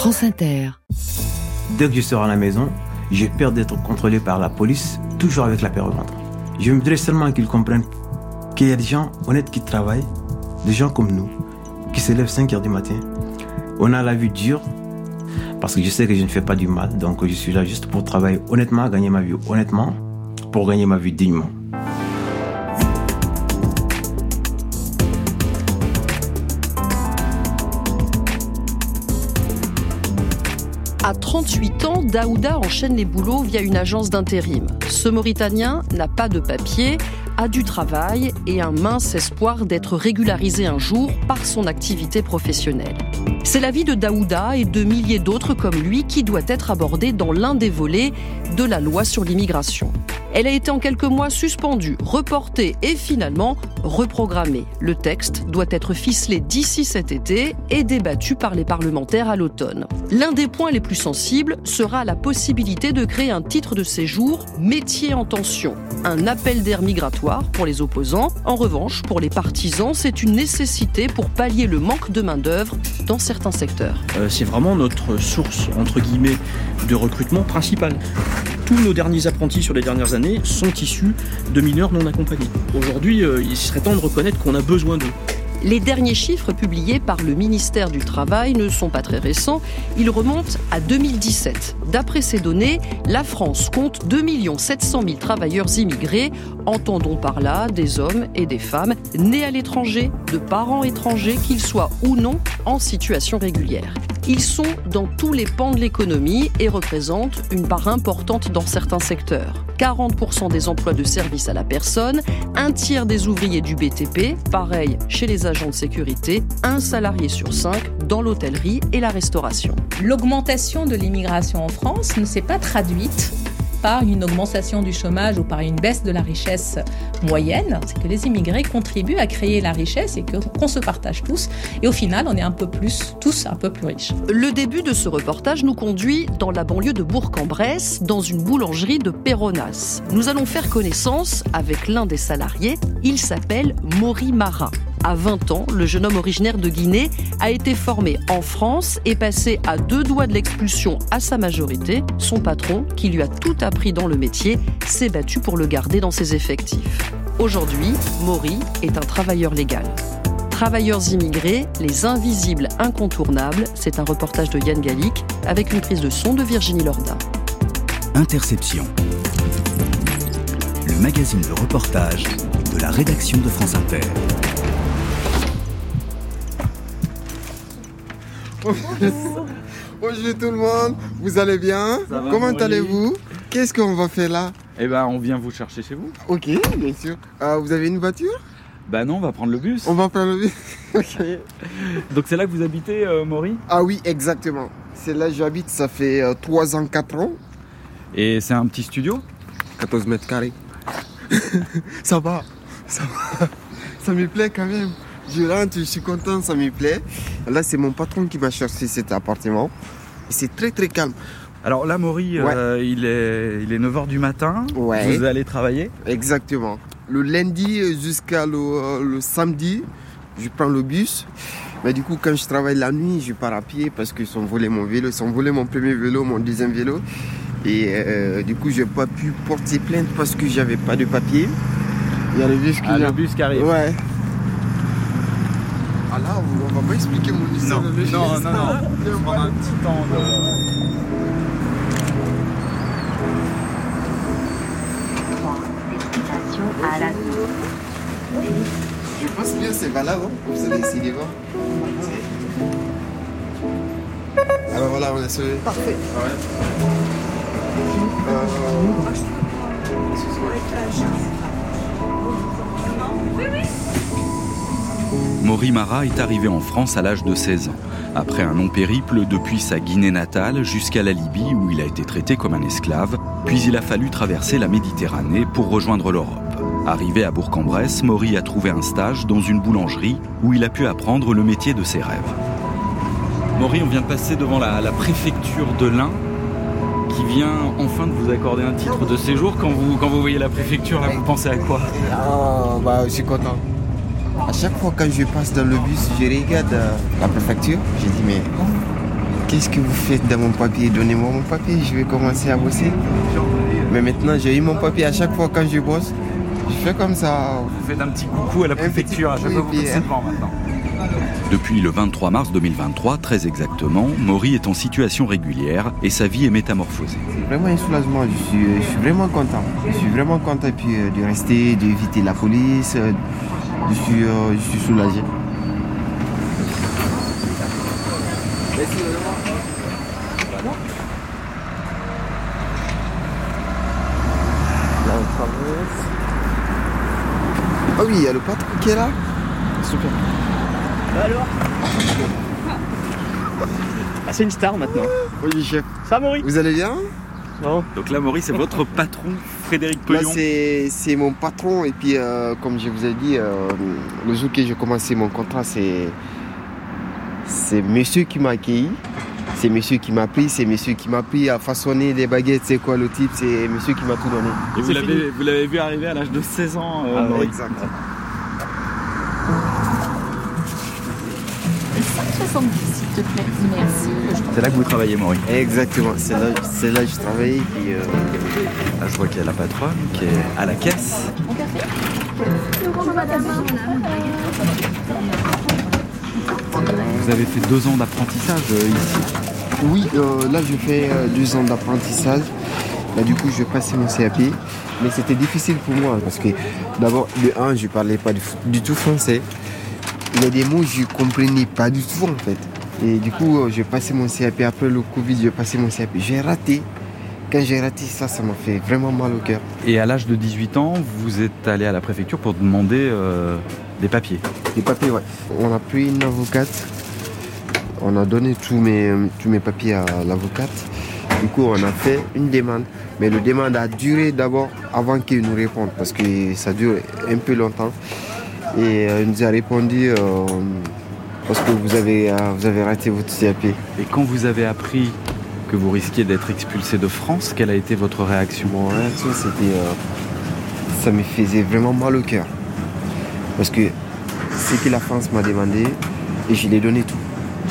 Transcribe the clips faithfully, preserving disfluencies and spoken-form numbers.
France Inter. Dès que je sors à la maison, j'ai peur d'être contrôlé par la police, toujours avec la peur au ventre. Je me voudrais seulement qu'ils comprennent qu'il y a des gens honnêtes qui travaillent, des gens comme nous, qui se lèvent cinq heures du matin. On a la vie dure, parce que je sais que je ne fais pas du mal, donc je suis là juste pour travailler honnêtement, gagner ma vie honnêtement, pour gagner ma vie dignement. À trente-huit ans, Daouda enchaîne les boulots via une agence d'intérim. Ce Mauritanien n'a pas de papier, a du travail et un mince espoir d'être régularisé un jour par son activité professionnelle. C'est la vie de Daouda et de milliers d'autres comme lui qui doit être abordée dans l'un des volets de la loi sur l'immigration. Elle a été en quelques mois suspendue, reportée et finalement reprogrammée. Le texte doit être ficelé d'ici cet été et débattu par les parlementaires à l'automne. L'un des points les plus sensibles sera la possibilité de créer un titre de séjour métier en tension. Un appel d'air migratoire pour les opposants. En revanche, pour les partisans, c'est une nécessité pour pallier le manque de main-d'œuvre dans certains secteurs. Euh, c'est vraiment notre source, entre guillemets, de recrutement principale. Tous nos derniers apprentis sur les dernières années sont issus de mineurs non accompagnés. Aujourd'hui, euh, il serait temps de reconnaître qu'on a besoin d'eux. Les derniers chiffres publiés par le ministère du Travail ne sont pas très récents, ils remontent à deux mille dix-sept. D'après ces données, la France compte deux millions sept cent mille travailleurs immigrés, entendons par là des hommes et des femmes nés à l'étranger, de parents étrangers, qu'ils soient ou non en situation régulière. Ils sont dans tous les pans de l'économie et représentent une part importante dans certains secteurs. quarante pour cent des emplois de service à la personne, un tiers des ouvriers du B T P, pareil chez les agents de sécurité, un salarié sur cinq dans l'hôtellerie et la restauration. L'augmentation de l'immigration en France ne s'est pas traduite par une augmentation du chômage ou par une baisse de la richesse moyenne. C'est que les immigrés contribuent à créer la richesse et que, qu'on se partage tous. Et au final, on est un peu plus, tous un peu plus riches. Le début de ce reportage nous conduit dans la banlieue de Bourg-en-Bresse, dans une boulangerie de Péronas. Nous allons faire connaissance avec l'un des salariés. Il s'appelle Maury Marin. À vingt ans, le jeune homme originaire de Guinée a été formé en France et passé à deux doigts de l'expulsion à sa majorité. Son patron, qui lui a tout appris dans le métier, s'est battu pour le garder dans ses effectifs. Aujourd'hui, Maury est un travailleur légal. Travailleurs immigrés, les invisibles incontournables, c'est un reportage de Yann Gallic avec une prise de son de Virginie Lorda. Interception. Le magazine de reportage de la rédaction de France Inter. Bonjour. Bonjour tout le monde, vous allez bien? Va, comment Maury. allez-vous? Qu'est-ce qu'on va faire là? Eh ben, on vient vous chercher chez vous. Ok, bien sûr. Euh, vous avez une voiture? Bah non, on va prendre le bus. On va prendre le bus. Ok. Donc c'est là que vous habitez, euh, Maury? Ah oui, exactement. C'est là que j'habite, ça fait euh, trois ans, quatre ans. Et c'est un petit studio? quatorze mètres carrés. Ça va, ça va. Ça me plaît quand même. Je rentre, je suis content, ça me plaît. Là, c'est mon patron qui m'a cherché cet appartement. Et c'est très très calme. Alors là, Maury, Ouais. euh, il est, il est neuf heures du matin. Ouais. Vous allez travailler? Exactement. Le lundi jusqu'à le, le samedi, je prends le bus. Mais du coup, quand je travaille la nuit, je pars à pied parce qu'ils ont volé mon vélo. Ils ont volé mon premier vélo, mon deuxième vélo. Et euh, du coup, je n'ai pas pu porter plainte parce que j'avais pas de papier. Il y a le bus qui Ah, vient. le bus qui arrive. Ouais. Ah là, on va pas expliquer mon histoire. Non, de non, logis. non, non. On va prendre un petit temps de... Destination à la Je pense bien c'est valable, hein. Vous allez essayer de voir. Alors voilà, on est sauvé. Parfait. Ouais. Euh... Maury Marin est arrivé en France à l'âge de seize ans, après un long périple depuis sa Guinée natale jusqu'à la Libye où il a été traité comme un esclave, puis il a fallu traverser la Méditerranée pour rejoindre l'Europe. Arrivé à Bourg-en-Bresse, Maury a trouvé un stage dans une boulangerie où il a pu apprendre le métier de ses rêves. Maury, on vient de passer devant la, la préfecture de l'Ain qui vient enfin de vous accorder un titre de séjour. Quand vous, quand vous voyez la préfecture, là, vous pensez à quoi? Ah, bah, je suis content. À chaque fois quand je passe dans le bus, je regarde euh, la préfecture. Je dis mais qu'est-ce que vous faites dans mon papier? Donnez-moi mon papier, je vais commencer à bosser. Mais maintenant, j'ai eu mon papier à chaque fois quand je bosse. Je fais comme ça. Vous faites un petit coucou à la préfecture à chaque fois que vous passez devant maintenant. Depuis le vingt-trois mars deux mille vingt-trois, très exactement, Maury est en situation régulière et sa vie est métamorphosée. C'est vraiment un soulagement, je suis, je suis vraiment content. Je suis vraiment content et puis, euh, de rester, d'éviter la police. Euh, je, suis, euh, je suis soulagé. Là, on traverse. Ah oui, il y a le patron qui est là. Super. Bah alors ah, c'est une star maintenant. Oui, chef. Ça, Maury? Vous allez bien? Non. Donc là, Maury, c'est votre patron, Frédéric Là, Peillon. c'est, c'est mon patron. Et puis, euh, comme je vous ai dit, euh, le jour que j'ai commencé mon contrat, c'est, c'est monsieur qui m'a accueilli. C'est monsieur qui m'a pris, c'est monsieur qui m'a pris à façonner des baguettes. C'est quoi le type? C'est monsieur qui m'a tout donné. Et vous l'avez, vous l'avez vu arriver à l'âge de seize ans, euh, Ah, Maury. exact. cinq soixante-dix, s'il te plaît. Merci. C'est là que vous travaillez, Maury. Exactement, c'est là, c'est là que je travaille. Puis, euh... Là, je vois qu'il y a la patronne qui est à la caisse. Mon café? Bonjour madame. Vous avez fait deux ans d'apprentissage euh, ici. Oui, euh, là je fais euh, deux ans d'apprentissage. Là, du coup, je passais mon C A P. Mais c'était difficile pour moi parce que d'abord, de un, je ne parlais pas du, du tout français. Il y a des mots que je ne comprenais pas du tout en fait. Et du coup, euh, j'ai passé mon C A P. Après le Covid, j'ai passé mon C A P. J'ai raté. Quand j'ai raté ça, ça m'a fait vraiment mal au cœur. Et à l'âge de dix-huit ans, vous êtes allé à la préfecture pour demander euh, des papiers. Des papiers, ouais. On a pris une avocate. On a donné tous mes, tous mes papiers à l'avocate. Du coup, on a fait une demande. Mais la demande a duré d'abord avant qu'il nous réponde parce que ça dure un peu longtemps. Et euh, il nous a répondu euh, parce que vous avez, euh, vous avez raté votre C A P. Et quand vous avez appris que vous risquiez d'être expulsé de France, quelle a été votre réaction? Mon réaction, c'était... Euh, ça me faisait vraiment mal au cœur. Parce que c'est que la France m'a demandé et je lui ai donné tout.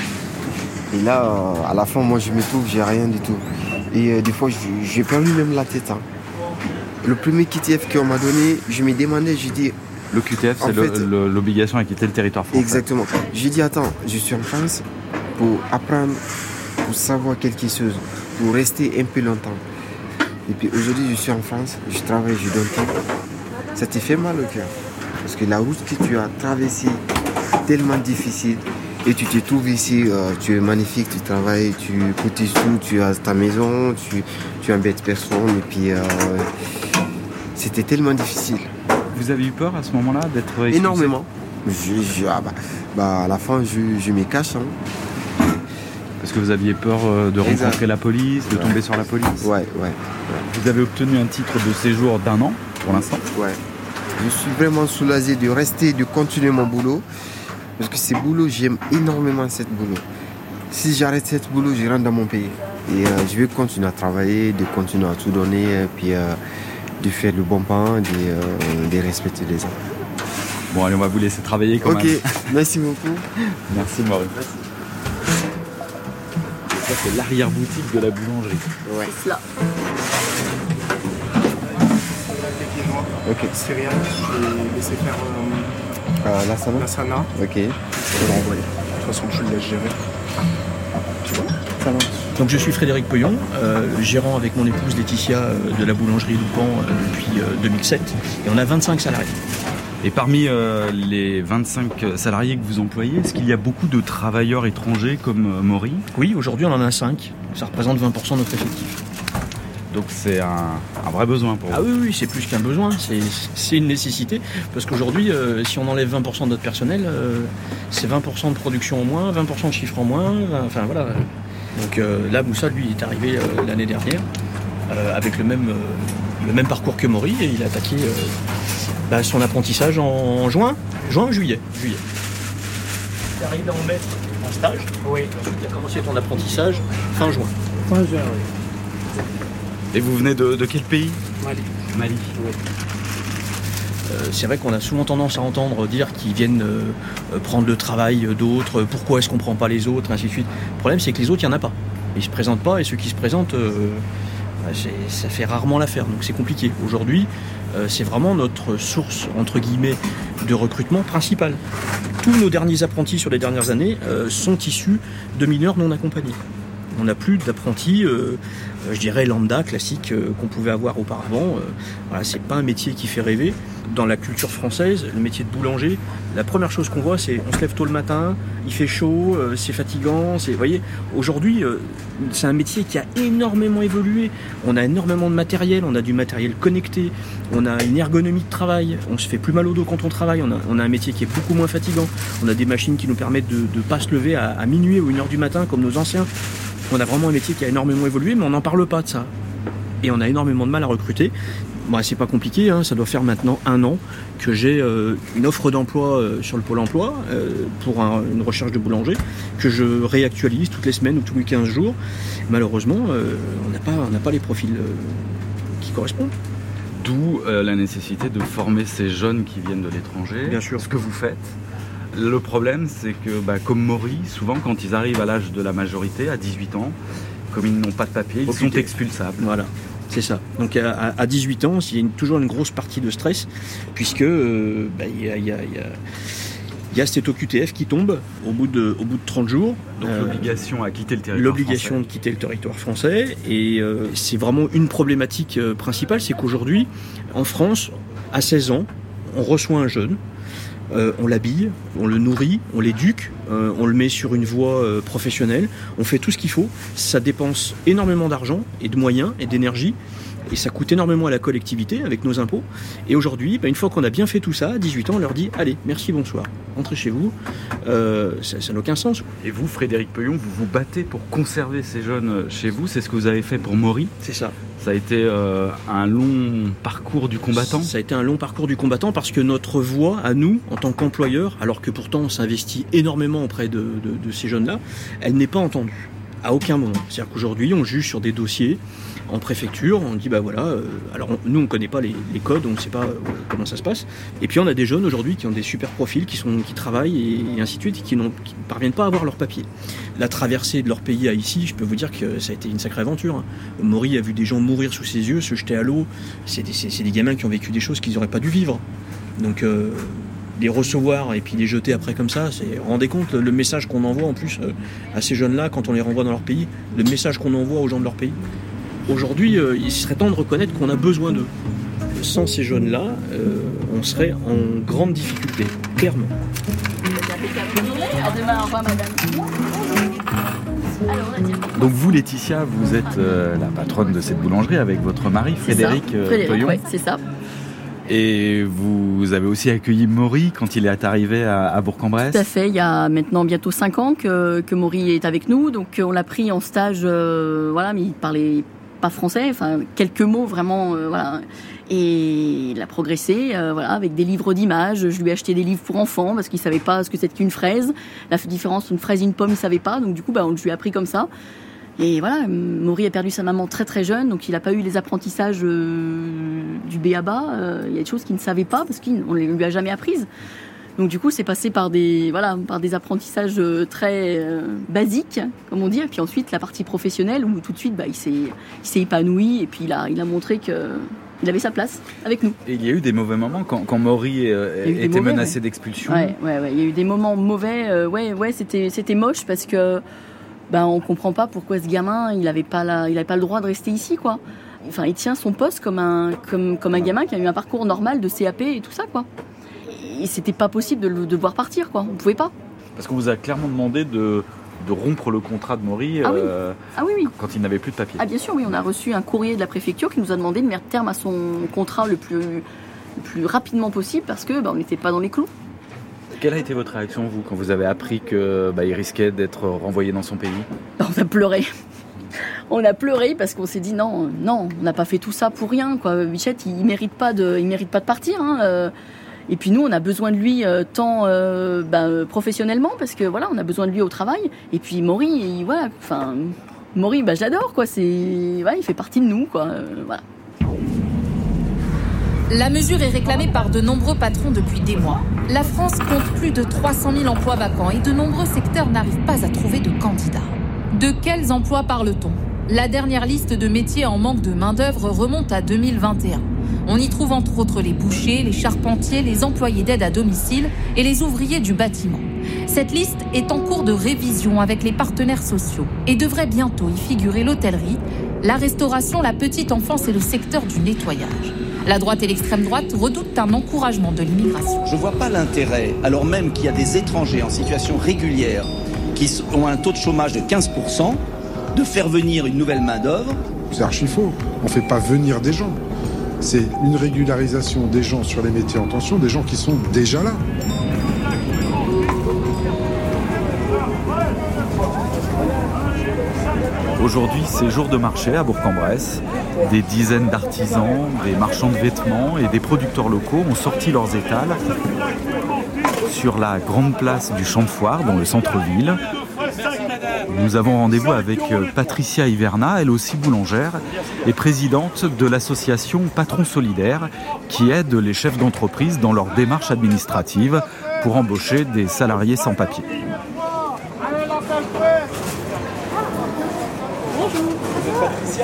Et là, euh, à la fin, moi, je me trouve, j'ai rien du tout. Et euh, des fois, j'ai perdu même la tête. Hein. Le premier Q T F qu'on m'a donné, je me demandais, j'ai dit... Le Q T F, c'est fait, le, le, l'obligation à quitter le territoire français. Exactement. J'ai dit, attends, je suis en France pour apprendre, pour savoir quelque chose, pour rester un peu longtemps. Et puis aujourd'hui, je suis en France, je travaille, je donne tout. Ça te fait mal au cœur. Parce que la route que tu as traversée, tellement difficile. Et tu te trouves ici, euh, tu es magnifique, tu travailles, tu cotises tout, tu as ta maison, tu, tu embêtes personne. Et puis, euh, c'était tellement difficile. Vous avez eu peur à ce moment-là d'être expulsé? Énormément. Je, je, ah bah, bah, à la fin, je, je me cache. Hein. Parce que vous aviez peur de rencontrer exact. La police, de ouais. tomber sur la police? Ouais, ouais, ouais. Vous avez obtenu un titre de séjour d'un an, pour l'instant? Ouais. Je suis vraiment soulagé de rester, de continuer mon boulot. Parce que ce boulot, j'aime énormément ce boulot. Si j'arrête ce boulot, je rentre dans mon pays. Et euh, je vais continuer à travailler, de continuer à tout donner, et puis euh, de faire le bon pain, de, euh, de respecter les gens. Bon, allez, on va vous laisser travailler quand okay. même. Ok, merci beaucoup. Merci, Maury. Ça, c'est l'arrière-boutique de la boulangerie. Ouais. C'est cela. Ok. Céréales, je vais laisser faire euh, euh, la sana. La sana. Ok. Je vais l'envoyer. De toute façon, je le laisse gérer. Tu vois? Ça marche. Donc je suis Frédéric Peillon, euh, gérant avec mon épouse Laetitia euh, de la boulangerie Loupan euh, depuis euh, deux mille sept. Et on a vingt-cinq salariés. Et parmi euh, les vingt-cinq salariés que vous employez, est-ce qu'il y a beaucoup de travailleurs étrangers comme euh, Maury? Oui, aujourd'hui on en a cinq. Ça représente vingt pour cent de notre effectif. Donc c'est un, un vrai besoin pour vous. Ah oui, oui, c'est plus qu'un besoin, c'est, c'est une nécessité. Parce qu'aujourd'hui, euh, si on enlève vingt pour cent de notre personnel, euh, c'est vingt pour cent de production en moins, vingt pour cent de chiffre en moins. Enfin voilà. Donc euh, là, Moussa, lui, est arrivé euh, l'année dernière euh, avec le même, euh, le même parcours que Maury et il a attaqué euh, bah, son apprentissage en, en juin, juin, juillet. juillet. Tu es arrivé en mai en stage. Oui. Tu as commencé ton apprentissage fin juin. Fin juin, oui. Et vous venez de, de quel pays? Mali. Mali. Oui. Euh, c'est vrai qu'on a souvent tendance à entendre dire qu'ils viennent euh, prendre le travail d'autres, pourquoi est-ce qu'on ne prend pas les autres, ainsi de suite. Le problème, c'est que les autres, il n'y en a pas. Ils ne se présentent pas, et ceux qui se présentent, euh, c'est, ça fait rarement l'affaire, donc c'est compliqué. Aujourd'hui, euh, c'est vraiment notre source, entre guillemets, de recrutement principale. Tous nos derniers apprentis sur les dernières années euh, sont issus de mineurs non accompagnés. On n'a plus d'apprentis, euh, je dirais lambda, classique, euh, qu'on pouvait avoir auparavant. Euh, voilà, c'est pas un métier qui fait rêver. Dans la culture française, le métier de boulanger, la première chose qu'on voit, c'est on se lève tôt le matin, il fait chaud, euh, c'est fatigant. C'est, vous voyez, aujourd'hui, euh, c'est un métier qui a énormément évolué. On a énormément de matériel, on a du matériel connecté, on a une ergonomie de travail, on se fait plus mal au dos quand on travaille, on a, on a un métier qui est beaucoup moins fatigant. On a des machines qui nous permettent de ne pas se lever à, à minuit ou une heure du matin comme nos anciens. On a vraiment un métier qui a énormément évolué, mais on n'en parle pas de ça. Et on a énormément de mal à recruter. Bon, c'est pas compliqué, hein, ça doit faire maintenant un an que j'ai euh, une offre d'emploi euh, sur le Pôle emploi euh, pour un, une recherche de boulanger que je réactualise toutes les semaines ou tous les quinze jours. Malheureusement, euh, on n'a pas, on n'a pas les profils euh, qui correspondent. D'où euh, la nécessité de former ces jeunes qui viennent de l'étranger. Bien sûr. Ce que vous faites. Le problème, c'est que, bah, comme Maury, souvent quand ils arrivent à l'âge de la majorité, à dix-huit ans, comme ils n'ont pas de papier, ils Profiter. sont expulsables. Voilà. C'est ça. Donc à, à dix-huit ans, il y a une, toujours une grosse partie de stress, puisque euh, bah, y a, y a, y a, y a cette O Q T F qui tombe au bout de, au bout de trente jours. Donc euh, l'obligation à quitter le territoire L'obligation français. de quitter le territoire français. Et euh, c'est vraiment une problématique euh, principale, c'est qu'aujourd'hui, en France, à seize ans, on reçoit un jeune, euh, on l'habille, on le nourrit, on l'éduque, euh, on le met sur une voie euh, professionnelle, on fait tout ce qu'il faut. Ça dépense énormément d'argent et de moyens et d'énergie. Et ça coûte énormément à la collectivité avec nos impôts. Et aujourd'hui, bah, une fois qu'on a bien fait tout ça, à dix-huit ans, on leur dit « Allez, merci, bonsoir, rentrez chez vous euh, ». Ça n'a aucun sens. Et vous, Frédéric Peuillon, vous vous battez pour conserver ces jeunes chez vous. C'est ce que vous avez fait pour Maury. C'est ça. Ça a été euh, un long parcours du combattant. Ça a été un long parcours du combattant parce que notre voix, à nous, en tant qu'employeurs, alors que pourtant on s'investit énormément auprès de, de, de ces jeunes-là, elle n'est pas entendue. À aucun moment. C'est-à-dire qu'aujourd'hui, on juge sur des dossiers en préfecture, on dit bah voilà, euh, alors on, nous on ne connaît pas les, les codes, on ne sait pas euh, comment ça se passe. Et puis on a des jeunes aujourd'hui qui ont des super profils, qui, sont, qui travaillent et, et ainsi de suite, et qui, n'ont, qui ne parviennent pas à avoir leur papier. La traversée de leur pays à ici, je peux vous dire que ça a été une sacrée aventure. Hein. Maury a vu des gens mourir sous ses yeux, se jeter à l'eau. C'est des, c'est, c'est des gamins qui ont vécu des choses qu'ils n'auraient pas dû vivre. Donc euh, les recevoir et puis les jeter après comme ça, c'est, vous vous rendez compte le message qu'on envoie en plus euh, à ces jeunes-là quand on les renvoie dans leur pays, le message qu'on envoie aux gens de leur pays. Aujourd'hui, euh, il serait temps de reconnaître qu'on a besoin d'eux. Sans ces jeunes-là, euh, on serait en grande difficulté, clairement. Donc vous, Laetitia, vous êtes euh, la patronne de cette boulangerie avec votre mari, Frédéric euh, Frédéric, Peuillon. Oui, c'est ça. Et vous avez aussi accueilli Maury quand il est arrivé à, à Bourg-en-Bresse. Tout à fait, il y a maintenant bientôt cinq ans que, que Maury est avec nous. Donc on l'a pris en stage, euh, voilà, mais il parlait pas français, enfin quelques mots vraiment, euh, voilà. Et il a progressé, euh, voilà, avec des livres d'images. Je lui ai acheté des livres pour enfants parce qu'il savait pas ce que c'était qu'une fraise. La différence entre une fraise et une pomme, il savait pas. Donc du coup, bah, on lui a appris comme ça. Et voilà, Maury a perdu sa maman très très jeune, donc il n'a pas eu les apprentissages euh, du B A B A. Euh, il y a des choses qu'il ne savait pas parce qu'on ne lui a jamais apprises. Donc du coup, c'est passé par des, voilà, par des apprentissages très euh, basiques, comme on dit. Et puis ensuite, la partie professionnelle, où tout de suite, bah, il, s'est, il s'est épanoui et puis il a, il a montré qu'il avait sa place avec nous. Et il y a eu des mauvais moments quand, quand Maury euh, était mauvais, menacé ouais. d'expulsion. Ouais, ouais, ouais, il y a eu des moments mauvais. Euh, ouais, ouais, c'était, c'était moche parce que ben, on comprend pas pourquoi ce gamin, il avait pas la, il avait pas le droit de rester ici, quoi. Enfin, il tient son poste comme un, comme, comme un gamin qui a eu un parcours normal de C A P et tout ça, quoi. Et c'était pas possible de le de voir partir, quoi. On pouvait pas. Parce qu'on vous a clairement demandé de, de rompre le contrat de Maury ah oui. Euh, ah oui, oui. quand il n'avait plus de papier. Ah bien sûr, oui. On a reçu un courrier de la préfecture qui nous a demandé de mettre terme à son contrat le plus, le plus rapidement possible parce que bah, on n'était pas dans les clous. Quelle a été votre réaction, vous, quand vous avez appris qu'il bah, risquait d'être renvoyé dans son pays ? On a pleuré. On a pleuré parce qu'on s'est dit non, non, on n'a pas fait tout ça pour rien, quoi. Bichette, il ne mérite pas de, il mérite pas de partir. Hein. Euh, et puis nous, on a besoin de lui euh, tant euh, bah, professionnellement parce que voilà, on a besoin de lui au travail. Et puis Maury, il, voilà, enfin, Maury, bah, je l'adore, quoi. C'est, voilà, il fait partie de nous, quoi. Euh, voilà. La mesure est réclamée par de nombreux patrons depuis des mois. La France compte plus de trois cent mille emplois vacants et de nombreux secteurs n'arrivent pas à trouver de candidats. De quels emplois parle-t-on ? La dernière liste de métiers en manque de main-d'œuvre remonte à deux mille vingt et un. On y trouve entre autres les bouchers, les charpentiers, les employés d'aide à domicile et les ouvriers du bâtiment. Cette liste est en cours de révision avec les partenaires sociaux et devrait bientôt y figurer l'hôtellerie, la restauration, la petite enfance et le secteur du nettoyage. La droite et l'extrême droite redoutent un encouragement de l'immigration. Je ne vois pas l'intérêt, alors même qu'il y a des étrangers en situation régulière qui ont un taux de chômage de quinze pour cent, de faire venir une nouvelle main-d'œuvre. C'est archi faux. On ne fait pas venir des gens. C'est une régularisation des gens sur les métiers en tension, des gens qui sont déjà là. Aujourd'hui, c'est jour de marché à Bourg-en-Bresse. Des dizaines d'artisans, des marchands de vêtements et des producteurs locaux ont sorti leurs étals sur la grande place du Champ de Foire, dans le centre-ville. Nous avons rendez-vous avec Patricia Hiverna, elle aussi boulangère et présidente de l'association Patrons Solidaires, qui aide les chefs d'entreprise dans leur démarche administrative pour embaucher des salariés sans papier. Patricia.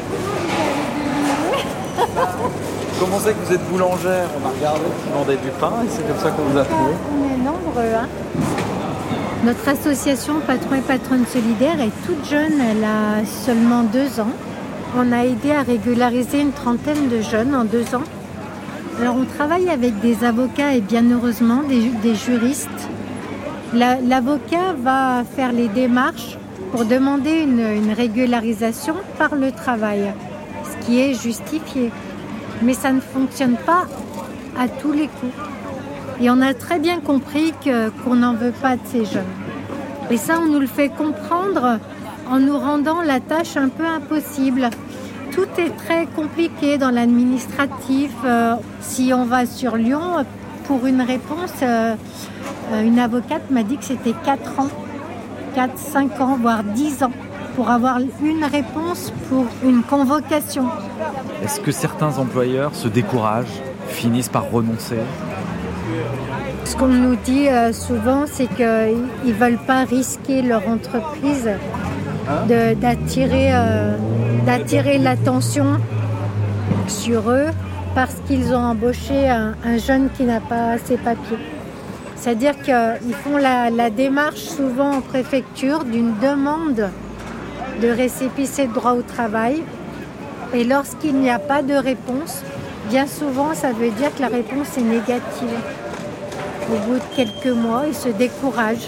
Comment c'est que vous êtes boulangère ? On a regardé, vous vendez du pain et c'est comme ça qu'on vous a trouvé. On est nombreux. Hein. Notre association Patrons et Patronnes Solidaires est toute jeune, elle a seulement deux ans. On a aidé à régulariser une trentaine de jeunes en deux ans. Alors on travaille avec des avocats et bien heureusement des, des juristes. La, l'avocat va faire les démarches pour demander une, une régularisation par le travail, ce qui est justifié. Mais ça ne fonctionne pas à tous les coups. Et on a très bien compris que, qu'on n'en veut pas de ces jeunes. Et ça, on nous le fait comprendre en nous rendant la tâche un peu impossible. Tout est très compliqué dans l'administratif. Euh, si on va sur Lyon, pour une réponse, euh, une avocate m'a dit que c'était quatre ans. quatre, cinq ans, voire dix ans, pour avoir une réponse pour une convocation. Est-ce que certains employeurs se découragent, finissent par renoncer ? Ce qu'on nous dit euh, souvent, c'est qu'ils ne veulent pas risquer leur entreprise de, d'attirer, euh, d'attirer l'attention sur eux parce qu'ils ont embauché un, un jeune qui n'a pas ses papiers. C'est-à-dire qu'ils font la, la démarche souvent en préfecture d'une demande de récépissé de droit au travail. Et lorsqu'il n'y a pas de réponse, bien souvent ça veut dire que la réponse est négative. Au bout de quelques mois, ils se découragent.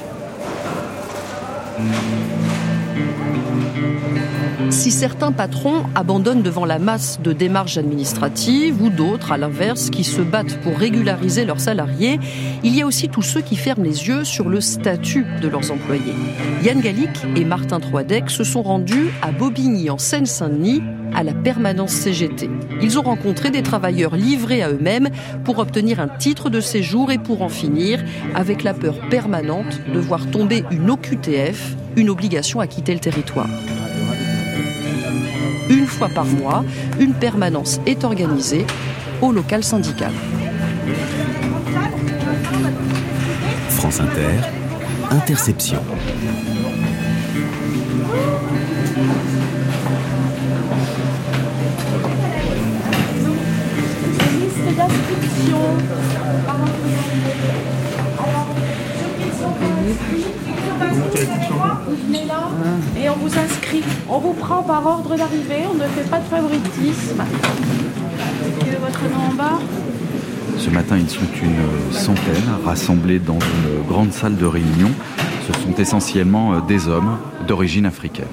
Si certains patrons abandonnent devant la masse de démarches administratives ou d'autres, à l'inverse, qui se battent pour régulariser leurs salariés, il y a aussi tous ceux qui ferment les yeux sur le statut de leurs employés. Yann Gallic et Martin Troidec se sont rendus à Bobigny, en Seine-Saint-Denis, à la permanence C G T. Ils ont rencontré des travailleurs livrés à eux-mêmes pour obtenir un titre de séjour et pour en finir avec la peur permanente de voir tomber une O Q T F, une obligation à quitter le territoire. Une fois par mois, une permanence est organisée au local syndical. France Inter, Interception. Liste d'inscription. Vous venez là et on vous inscrit. On vous prend par ordre d'arrivée, on ne fait pas de favoritisme. Et votre nom en bas ? Ce matin, ils sont une centaine rassemblés dans une grande salle de réunion. Ce sont essentiellement des hommes d'origine africaine.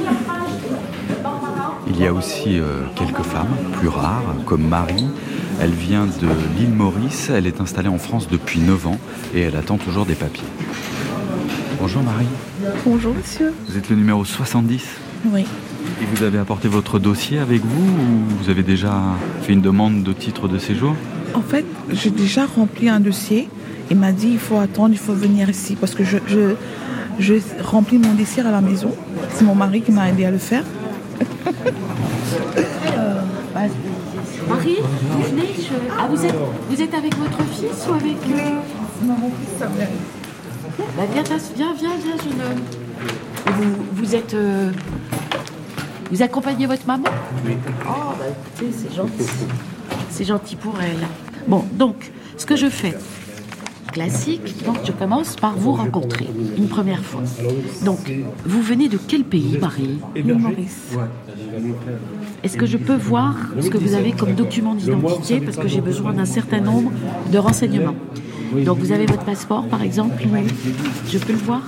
Il y a aussi quelques femmes, plus rares, comme Marie. Elle vient de l'île Maurice, elle est installée en France depuis neuf ans et elle attend toujours des papiers. Bonjour Marie. Bonjour monsieur. Vous êtes le numéro soixante-dix ? Oui. Et vous avez apporté votre dossier avec vous ou vous avez déjà fait une demande de titre de séjour ? En fait, j'ai déjà rempli un dossier. Il m'a dit il faut attendre, il faut venir ici parce que je, je, je remplis mon dossier à la maison. C'est mon mari qui m'a aidé à le faire. euh, bah, Marie, vous venez je... Ah, vous êtes, vous êtes avec votre fils ou avec... Euh... Non, mon fils, ça vient. Bah, viens, viens, viens, viens, jeune homme. Vous, vous êtes... Euh... Vous accompagnez votre maman? Oui. Oh, bah écoutez, c'est gentil. C'est gentil pour elle. Bon, donc, ce que je fais, classique, donc je commence par vous rencontrer, une première fois. Donc, vous venez de quel pays, Marie? Le Maurice. Est-ce que je peux voir ce que vous avez comme document d'identité, parce que j'ai besoin d'un certain nombre de renseignements. Donc, vous avez votre passeport, par exemple? Oui. Je peux le voir?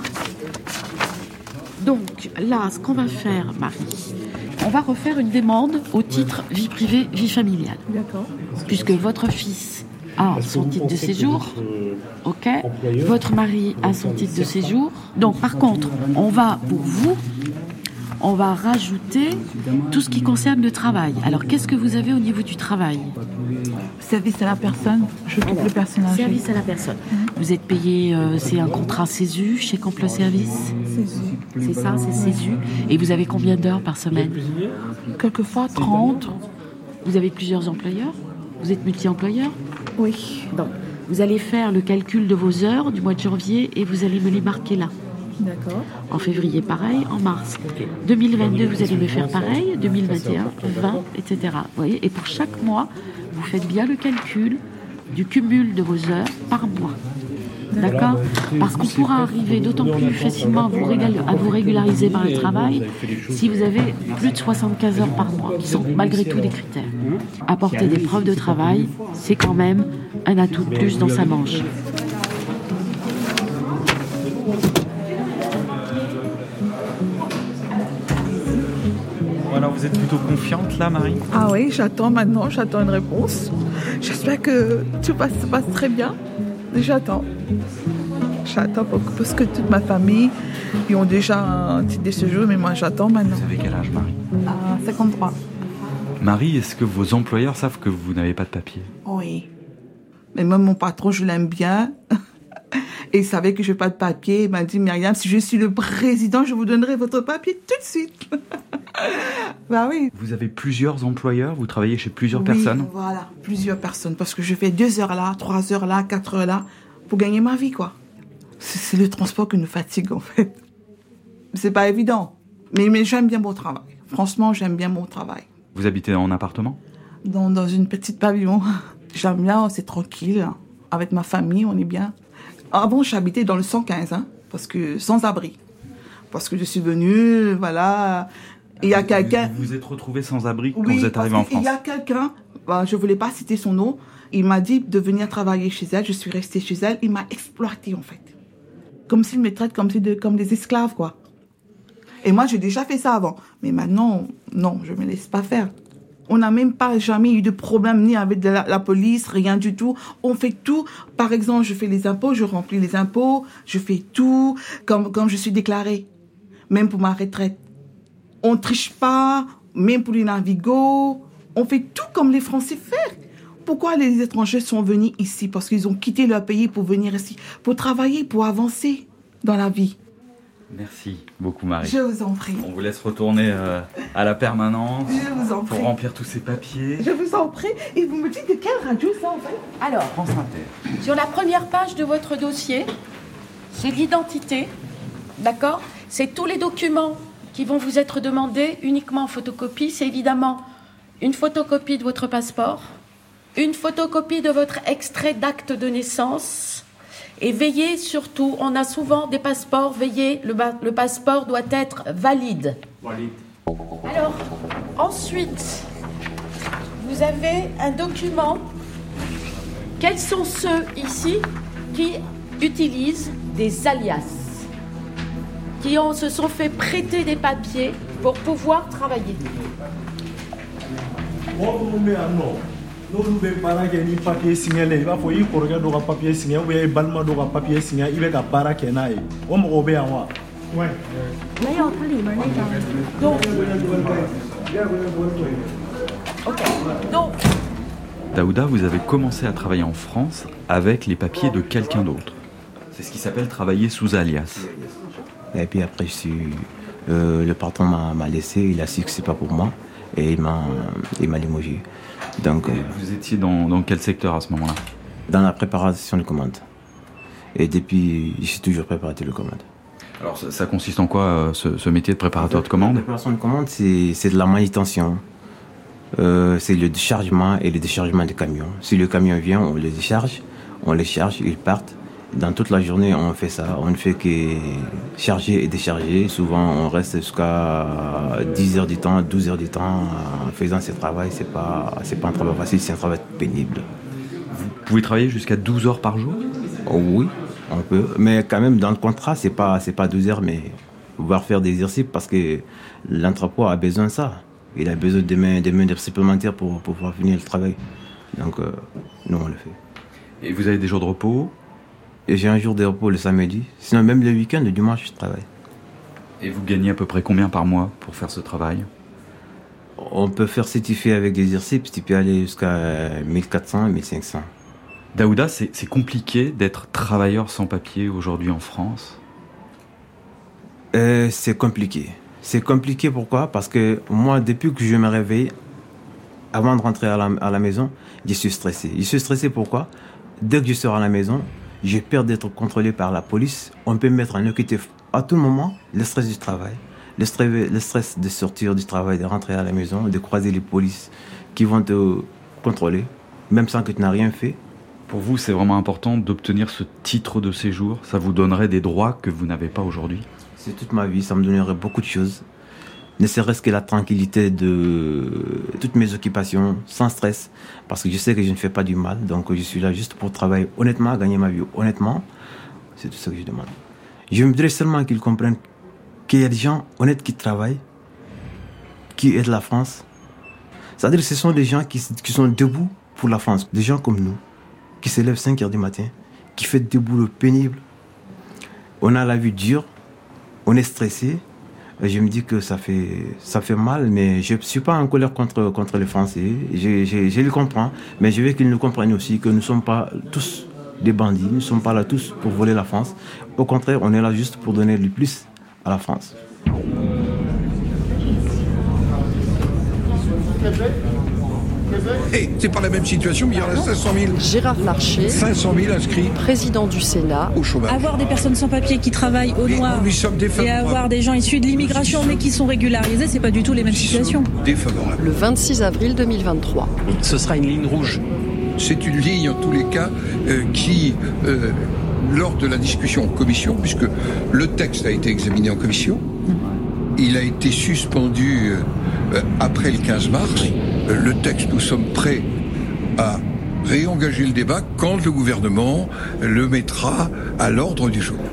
Donc, là, ce qu'on va faire, Marie, on va refaire une demande au titre vie privée, vie familiale. D'accord. Puisque votre fils a son titre de séjour, ok. Votre mari a son titre de séjour. Donc, par contre, on va, pour vous, on va rajouter tout ce qui concerne le travail. Alors, qu'est-ce que vous avez au niveau du travail? Service à la personne, je trouve le personnage. Service à la personne. Mmh. Vous êtes payé, euh, c'est un contrat CESU chez Complot Service? CESU. C'est ça, c'est CESU. Et vous avez combien d'heures par semaine? Quelquefois trente. Vous avez plusieurs employeurs? Vous êtes multi-employeur? Oui. Donc, vous allez faire le calcul de vos heures du mois de janvier et vous allez me les marquer là. D'accord. En février, pareil. En mars. deux mille vingt-deux, vous allez me faire pareil. deux mille vingt et un, vingt, et cetera. Vous voyez? Et pour chaque mois, vous faites bien le calcul du cumul de vos heures par mois. D'accord? Parce qu'on pourra arriver d'autant plus facilement à vous, régal- à vous régulariser par le travail si vous avez plus de soixante-quinze heures par mois, qui sont malgré tout des critères. Apporter des preuves de travail, c'est quand même un atout de plus dans sa manche. Alors vous êtes plutôt confiante là, Marie? Ah oui, j'attends maintenant, j'attends une réponse. J'espère que tout passe, se passe très bien. J'attends. J'attends parce que toute ma famille, ils ont déjà un titre de séjour, mais moi j'attends maintenant. Vous avez quel âge, Marie? Ah, cinquante-trois. Marie, est-ce que vos employeurs savent que vous n'avez pas de papier? Oui. Mais même mon patron, je l'aime bien. Et il savait que je n'ai pas de papier. Il m'a dit, Myriam, si je suis le président, je vous donnerai votre papier tout de suite. Bah oui. Vous avez plusieurs employeurs? Vous travaillez chez plusieurs oui, personnes? Voilà, plusieurs personnes. Parce que je fais deux heures là, trois heures là, quatre heures là, pour gagner ma vie, quoi. C'est, c'est le transport qui nous fatigue, en fait. C'est pas évident. Mais, mais j'aime bien mon travail. Franchement, j'aime bien mon travail. Vous habitez en appartement? Dans, dans une petite pavillon. J'aime bien, c'est tranquille. Avec ma famille, on est bien. Avant, j'habitais dans le cent quinze, hein, parce que sans abri. Parce que je suis venue, voilà. Il y a quelqu'un. Vous vous êtes retrouvé sans abri quand oui, vous êtes arrivé en France? Il y a quelqu'un, bah, je ne voulais pas citer son nom, il m'a dit de venir travailler chez elle. Je suis restée chez elle. Il m'a exploité, en fait. Comme s'il me traite comme, de, comme des esclaves, quoi. Et moi, j'ai déjà fait ça avant. Mais maintenant, non, je ne me laisse pas faire. On n'a même pas jamais eu de problème ni avec de la, la police, rien du tout. On fait tout. Par exemple, je fais les impôts, je remplis les impôts, je fais tout comme, comme je suis déclarée. Même pour ma retraite. On ne triche pas, même pour les navigos. On fait tout comme les Français font. Pourquoi les étrangers sont venus ici? Parce qu'ils ont quitté leur pays pour venir ici, pour travailler, pour avancer dans la vie. Merci beaucoup, Marie. Je vous en prie. On vous laisse retourner euh, à la permanence. Je vous en prie. Pour remplir tous ces papiers. Je vous en prie. Et vous me dites de quelle radio ça, en fait? Alors, France Inter. Sur la première page de votre dossier, c'est l'identité, d'accord? C'est tous les documents qui vont vous être demandés uniquement en photocopie. C'est évidemment une photocopie de votre passeport, une photocopie de votre extrait d'acte de naissance. Et veillez surtout, on a souvent des passeports, veillez, le, le passeport doit être valide. Valide. Alors, ensuite, vous avez un document. Quels sont ceux ici qui utilisent des alias, qui ont, se sont fait prêter des papiers pour pouvoir travailler? n'olu bɛ baara kɛ ni papier signé la i b'a fɔ i kɔrɔkɛ dɔ ka papier signé ou bien i balima dɔ ka papier signé i bɛ ka baara kɛ n'a ye o mɔgɔw bɛ yan wa? Ouais. Donc, ok. Donc, Daouda, vous avez commencé à travailler en France avec les papiers de quelqu'un d'autre. C'est ce qui s'appelle travailler sous alias. Et puis après, je suis, euh, le patron m'a, m'a laissé, il a su que c'est pas pour moi. et il m'a, il m'a limogé. Donc, vous étiez dans, dans quel secteur à ce moment-là? Dans la préparation de commandes. Et depuis, je suis toujours préparateur de commandes. Alors ça, ça consiste en quoi ce, ce métier de préparateur de commandes? La préparation de commandes, c'est, c'est de la manutention. Euh, c'est le déchargement et le déchargement des camions. Si le camion vient, on le décharge, on les charge, ils partent. Dans toute la journée, on fait ça. On ne fait que charger et décharger. Souvent, on reste jusqu'à dix heures du temps, douze heures du temps en faisant ce travail. C'est pas, c'est pas un travail facile, c'est un travail pénible. Vous pouvez travailler jusqu'à douze heures par jour? Oh, oui, on peut. Mais quand même, dans le contrat, c'est pas, c'est pas douze heures, mais pouvoir faire des exercices parce que l'entrepôt a besoin de ça. Il a besoin de mains, de mains supplémentaires pour, pour pouvoir finir le travail. Donc, euh, nous, on le fait. Et vous avez des jours de repos? Et j'ai un jour de repos le samedi. Sinon, même le week-end, le dimanche, je travaille. Et vous gagnez à peu près combien par mois pour faire ce travail? On peut faire certifier avec des exercices, tu peux aller jusqu'à mille quatre cents, mille cinq cents. Daouda, c'est, c'est compliqué d'être travailleur sans papier aujourd'hui en France? euh, C'est compliqué. C'est compliqué pourquoi? Parce que moi, depuis que je me réveille, avant de rentrer à la, à la maison, je suis stressé. Je suis stressé pourquoi? Dès que je sors à la maison, j'ai peur d'être contrôlé par la police. On peut me mettre en occupation à tout moment. Le stress du travail, le stress, le stress de sortir du travail, de rentrer à la maison, de croiser les polices qui vont te contrôler, même sans que tu n'as rien fait. Pour vous, c'est vraiment important d'obtenir ce titre de séjour? Ça vous donnerait des droits que vous n'avez pas aujourd'hui? C'est toute ma vie, ça me donnerait beaucoup de choses. Ne serait-ce que la tranquillité de toutes mes occupations, sans stress. Parce que je sais que je ne fais pas du mal, donc je suis là juste pour travailler honnêtement, gagner ma vie honnêtement. C'est tout ce que je demande. Je voudrais seulement qu'ils comprennent qu'il y a des gens honnêtes qui travaillent, qui aident la France. C'est-à-dire que ce sont des gens qui, qui sont debout pour la France. Des gens comme nous, qui se lèvent cinq heures du matin, qui font des boulots pénibles. On a la vie dure, on est stressé. Je me dis que ça fait, ça fait mal, mais je ne suis pas en colère contre, contre les Français. Je, je, je les comprends, mais je veux qu'ils nous comprennent aussi que nous ne sommes pas tous des bandits, nous ne sommes pas là tous pour voler la France. Au contraire, on est là juste pour donner le plus à la France. Hey, c'est pas la même situation, mais il y en a cinq cent mille. Gérard Larcher, cinq cent mille inscrits, président du Sénat, au chômage. Avoir des personnes sans papier qui travaillent au noir et avoir des gens issus de l'immigration mais qui sont régularisés, c'est pas du tout les mêmes situations. Défavorable. Le vingt-six avril deux mille vingt-trois. Ce sera une ligne rouge. C'est une ligne, en tous les cas, euh, qui, euh, lors de la discussion en commission, puisque le texte a été examiné en commission, il a été suspendu euh, après le quinze mars. Le texte, nous sommes prêts à réengager le débat quand le gouvernement le mettra à l'ordre du jour.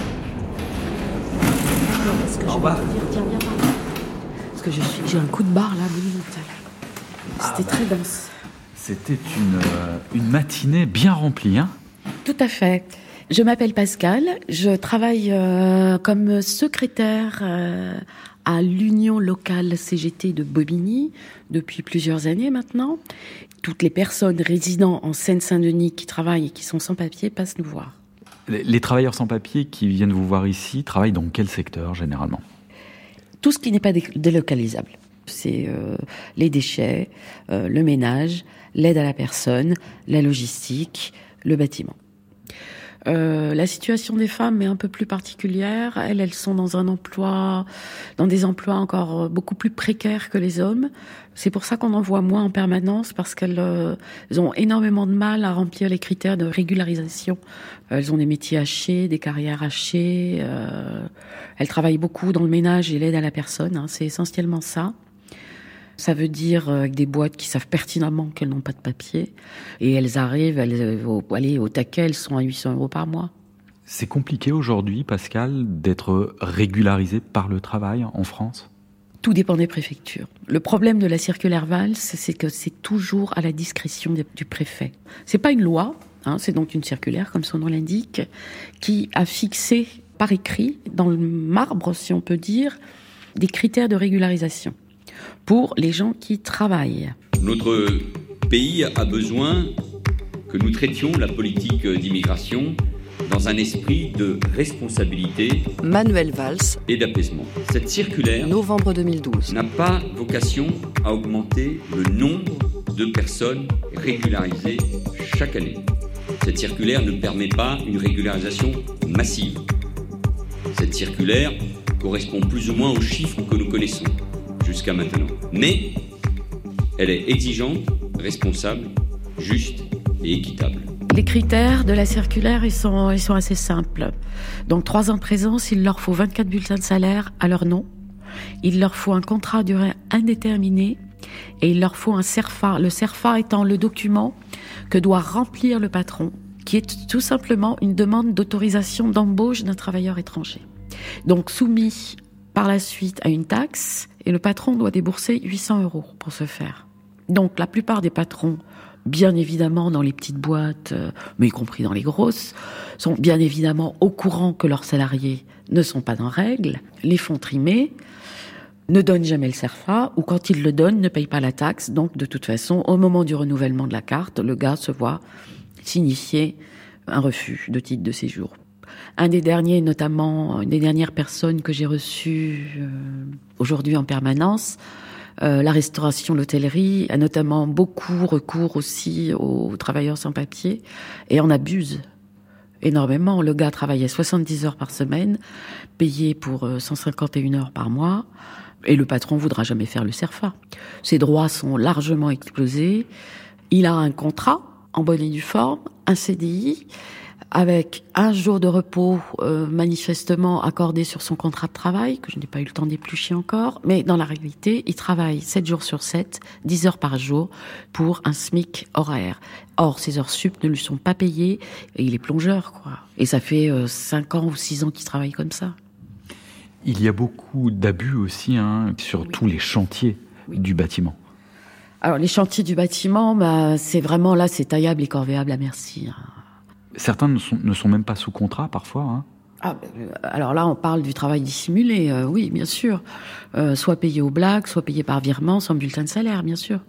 Au revoir. Parce que je suis, j'ai un coup de barre là, monumental. C'était très dense. C'était une, euh, une matinée bien remplie, hein? Tout à fait. Je m'appelle Pascal, je travaille euh, comme secrétaire euh, à l'Union locale C G T de Bobigny depuis plusieurs années maintenant. Toutes les personnes résidant en Seine-Saint-Denis qui travaillent et qui sont sans papier passent nous voir. Les, les travailleurs sans papier qui viennent vous voir ici travaillent dans quel secteur généralement? Tout ce qui n'est pas dé- délocalisable. C'est euh, les déchets, euh, le ménage, l'aide à la personne, la logistique, le bâtiment. Euh, la situation des femmes est un peu plus particulière. Elles, elles sont dans un emploi, dans des emplois encore beaucoup plus précaires que les hommes. C'est pour ça qu'on en voit moins en permanence, parce qu'elles euh, elles ont énormément de mal à remplir les critères de régularisation. Elles ont des métiers hachés, des carrières hachées. Euh, elles travaillent beaucoup dans le ménage et l'aide à la personne. Hein, c'est essentiellement ça. Ça veut dire avec des boîtes qui savent pertinemment qu'elles n'ont pas de papier. Et elles arrivent, elles, au, allez, au taquet, elles sont à huit cents euros par mois. C'est compliqué aujourd'hui, Pascal, d'être régularisé par le travail en France? Tout dépend des préfectures. Le problème de la circulaire Valls, c'est que c'est toujours à la discrétion du préfet. C'est pas une loi, hein, c'est donc une circulaire, comme son nom l'indique, qui a fixé par écrit, dans le marbre, si on peut dire, des critères de régularisation pour les gens qui travaillent. Notre pays a besoin que nous traitions la politique d'immigration dans un esprit de responsabilité Manuel Valls et d'apaisement. Cette circulaire, novembre deux mille douze, n'a pas vocation à augmenter le nombre de personnes régularisées chaque année. Cette circulaire ne permet pas une régularisation massive. Cette circulaire correspond plus ou moins aux chiffres que nous connaissons jusqu'à maintenant. Mais elle est exigeante, responsable, juste et équitable. Les critères de la circulaire, ils sont, ils sont assez simples. Donc, trois ans de présence, il leur faut vingt-quatre bulletins de salaire à leur nom. Il leur faut un contrat à durée indéterminée et il leur faut un CERFA. Le CERFA étant le document que doit remplir le patron, qui est tout simplement une demande d'autorisation d'embauche d'un travailleur étranger. Donc, soumis par la suite à une taxe et le patron doit débourser huit cents euros pour ce faire. Donc, la plupart des patrons, bien évidemment dans les petites boîtes, mais y compris dans les grosses, sont bien évidemment au courant que leurs salariés ne sont pas en règle, les font trimer, ne donnent jamais le CERFA, ou quand ils le donnent, ne payent pas la taxe. Donc, de toute façon, au moment du renouvellement de la carte, le gars se voit signifier un refus de titre de séjour. Un des derniers, notamment, une des dernières personnes que j'ai reçues euh, aujourd'hui en permanence, Euh, la restauration, l'hôtellerie a notamment beaucoup recours aussi aux travailleurs sans papier et en abuse énormément. Le gars travaillait soixante-dix heures par semaine, payé pour cent cinquante et une heures par mois, et le patron voudra jamais faire le CERFA. Ses droits sont largement explosés. Il a un contrat en bonne et due forme, un C D I, avec un jour de repos euh, manifestement accordé sur son contrat de travail, que je n'ai pas eu le temps d'éplucher encore, mais dans la réalité, il travaille sept jours sur sept, dix heures par jour, pour un SMIC horaire. Or, ces heures sup ne lui sont pas payées, et il est plongeur, quoi. Et ça fait euh, cinq ans ou six ans qu'il travaille comme ça. Il y a beaucoup d'abus aussi hein, sur oui. tous les chantiers oui. du bâtiment. Alors, les chantiers du bâtiment, bah, c'est vraiment là, c'est taillable et corvéable à merci, hein. Certains ne sont, ne sont même pas sous contrat, parfois. Hein. Ah, alors là, on parle du travail dissimulé, euh, oui, bien sûr. Euh, soit payé au black, soit payé par virement, sans bulletin de salaire, bien sûr.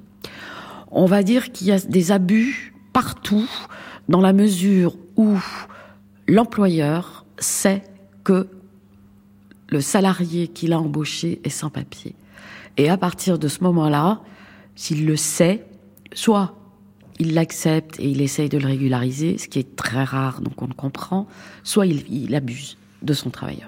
On va dire qu'il y a des abus partout, dans la mesure où l'employeur sait que le salarié qu'il a embauché est sans papier. Et à partir de ce moment-là, s'il le sait, soit il l'accepte et il essaye de le régulariser, ce qui est très rare, donc on le comprend, soit il, il abuse de son travailleur.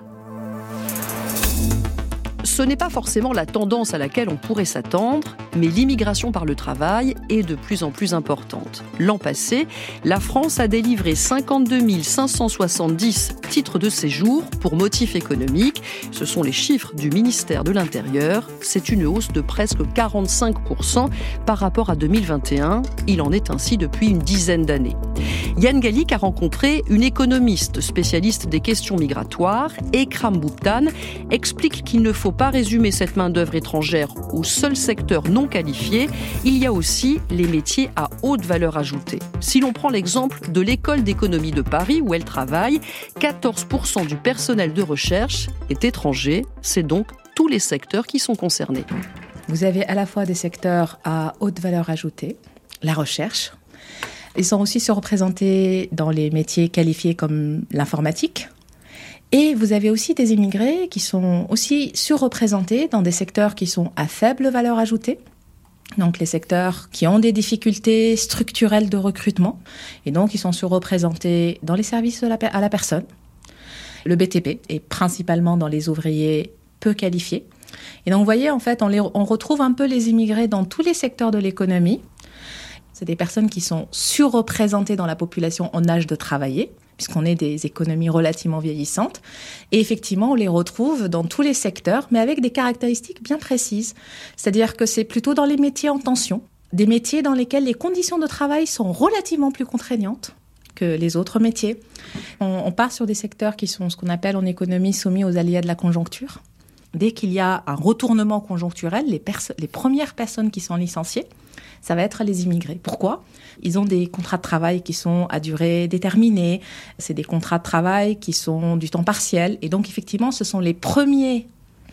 Ce n'est pas forcément la tendance à laquelle on pourrait s'attendre, mais l'immigration par le travail est de plus en plus importante. L'an passé, la France a délivré cinquante-deux mille cinq cent soixante-dix titres de séjour pour motif économique. Ce sont les chiffres du ministère de l'Intérieur. C'est une hausse de presque quarante-cinq pour cent par rapport à deux mille vingt et un. Il en est ainsi depuis une dizaine d'années. Yann Gallic a rencontré une économiste spécialiste des questions migratoires. Ekram Bouptan explique qu'il ne faut pas résumer cette main-d'œuvre étrangère au seul secteur non qualifié. Il y a aussi les métiers à haute valeur ajoutée. Si l'on prend l'exemple de l'école d'économie de Paris où elle travaille, quatorze pour cent du personnel de recherche est étranger. C'est donc tous les secteurs qui sont concernés. Vous avez à la fois des secteurs à haute valeur ajoutée, la recherche. Ils sont aussi surreprésentés dans les métiers qualifiés comme l'informatique. Et vous avez aussi des immigrés qui sont aussi surreprésentés dans des secteurs qui sont à faible valeur ajoutée. Donc les secteurs qui ont des difficultés structurelles de recrutement. Et donc ils sont surreprésentés dans les services à la, à la personne. Le B T P est principalement dans les ouvriers peu qualifiés. Et donc vous voyez, en fait, on, les, on retrouve un peu les immigrés dans tous les secteurs de l'économie. C'est des personnes qui sont surreprésentées dans la population en âge de travailler, puisqu'on est des économies relativement vieillissantes. Et effectivement, on les retrouve dans tous les secteurs, mais avec des caractéristiques bien précises. C'est-à-dire que c'est plutôt dans les métiers en tension, des métiers dans lesquels les conditions de travail sont relativement plus contraignantes que les autres métiers. On, on part sur des secteurs qui sont ce qu'on appelle en économie soumis aux aléas de la conjoncture. Dès qu'il y a un retournement conjoncturel, les, pers- les premières personnes qui sont licenciées, ça va être les immigrés. Pourquoi ? Ils ont des contrats de travail qui sont à durée déterminée. C'est des contrats de travail qui sont du temps partiel. Et donc, effectivement, ce sont les premiers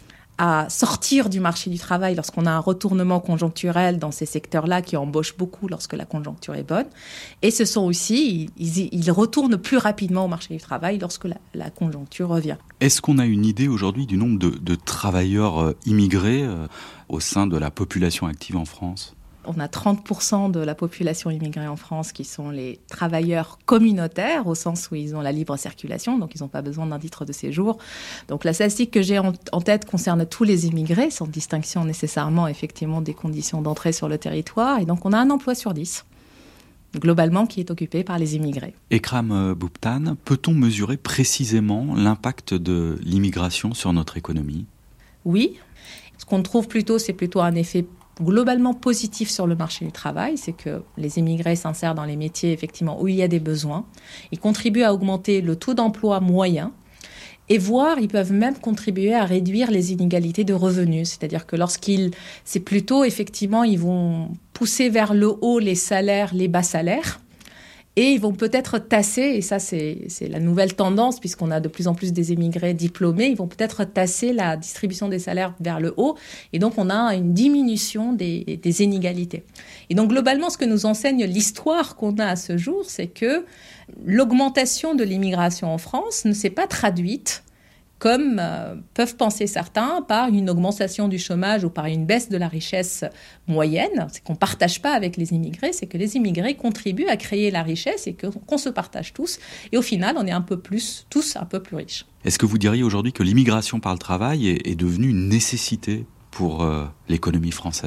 à sortir du marché du travail lorsqu'on a un retournement conjoncturel dans ces secteurs-là qui embauchent beaucoup lorsque la conjoncture est bonne. Et ce sont aussi, ils, ils retournent plus rapidement au marché du travail lorsque la, la conjoncture revient. Est-ce qu'on a une idée aujourd'hui du nombre de, de travailleurs euh, immigrés euh, au sein de la population active en France ? On a trente pour cent de la population immigrée en France qui sont les travailleurs communautaires, au sens où ils ont la libre circulation, donc ils n'ont pas besoin d'un titre de séjour. Donc la statistique que j'ai en, en tête concerne tous les immigrés, sans distinction nécessairement effectivement des conditions d'entrée sur le territoire. Et donc on a un emploi sur dix, globalement, qui est occupé par les immigrés. Ekram Bouptan, peut-on mesurer précisément l'impact de l'immigration sur notre économie ? Oui. Ce qu'on trouve plutôt, c'est plutôt un effet globalement positif sur le marché du travail, c'est que les immigrés s'insèrent dans les métiers effectivement où il y a des besoins. Ils contribuent à augmenter le taux d'emploi moyen et voire ils peuvent même contribuer à réduire les inégalités de revenus. C'est-à-dire que lorsqu'ils, c'est plutôt effectivement, ils vont pousser vers le haut les salaires, les bas salaires. Et ils vont peut-être tasser, et ça c'est, c'est la nouvelle tendance, puisqu'on a de plus en plus des immigrés diplômés, ils vont peut-être tasser la distribution des salaires vers le haut, et donc on a une diminution des, des inégalités. Et donc globalement, ce que nous enseigne l'histoire qu'on a à ce jour, c'est que l'augmentation de l'immigration en France ne s'est pas traduite comme euh, peuvent penser certains, par une augmentation du chômage ou par une baisse de la richesse moyenne. C'est qu'on ne partage pas avec les immigrés, c'est que les immigrés contribuent à créer la richesse et que, qu'on se partage tous. Et au final, on est un peu plus, tous un peu plus riches. Est-ce que vous diriez aujourd'hui que l'immigration par le travail est, est devenue une nécessité pour euh, l'économie française ?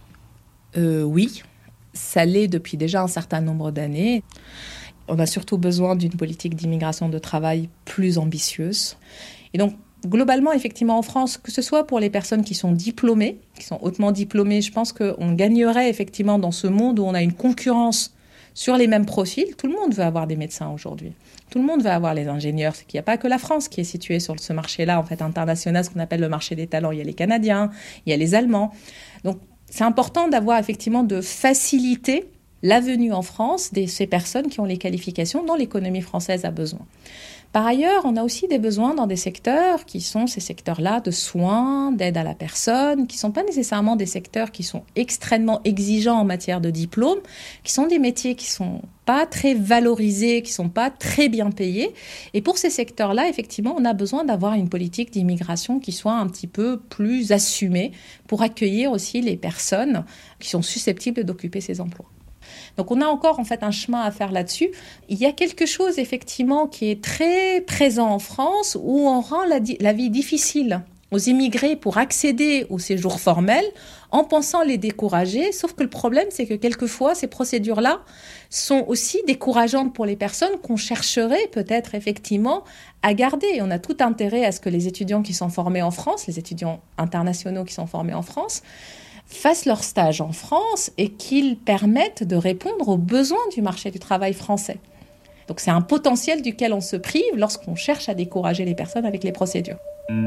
euh, Oui, ça l'est depuis déjà un certain nombre d'années. On a surtout besoin d'une politique d'immigration de travail plus ambitieuse. Et donc, globalement, effectivement, en France, que ce soit pour les personnes qui sont diplômées, qui sont hautement diplômées, je pense qu'on gagnerait effectivement dans ce monde où on a une concurrence sur les mêmes profils. Tout le monde veut avoir des médecins aujourd'hui. Tout le monde veut avoir les ingénieurs. C'est qu'il n'y a pas que la France qui est située sur ce marché-là, en fait, international, ce qu'on appelle le marché des talents. Il y a les Canadiens, il y a les Allemands. Donc, c'est important d'avoir effectivement de faciliter la venue en France de ces personnes qui ont les qualifications dont l'économie française a besoin. Par ailleurs, on a aussi des besoins dans des secteurs qui sont ces secteurs-là de soins, d'aide à la personne, qui ne sont pas nécessairement des secteurs qui sont extrêmement exigeants en matière de diplôme, qui sont des métiers qui ne sont pas très valorisés, qui ne sont pas très bien payés. Et pour ces secteurs-là, effectivement, on a besoin d'avoir une politique d'immigration qui soit un petit peu plus assumée pour accueillir aussi les personnes qui sont susceptibles d'occuper ces emplois. Donc on a encore en fait un chemin à faire là-dessus. Il y a quelque chose effectivement qui est très présent en France où on rend la, la vie difficile aux immigrés pour accéder au séjour formel en pensant les décourager. Sauf que le problème, c'est que quelquefois, ces procédures-là sont aussi décourageantes pour les personnes qu'on chercherait peut-être effectivement à garder. Et on a tout intérêt à ce que les étudiants qui sont formés en France, les étudiants internationaux qui sont formés en France, fassent leur stage en France et qu'ils permettent de répondre aux besoins du marché du travail français. Donc c'est un potentiel duquel on se prive lorsqu'on cherche à décourager les personnes avec les procédures.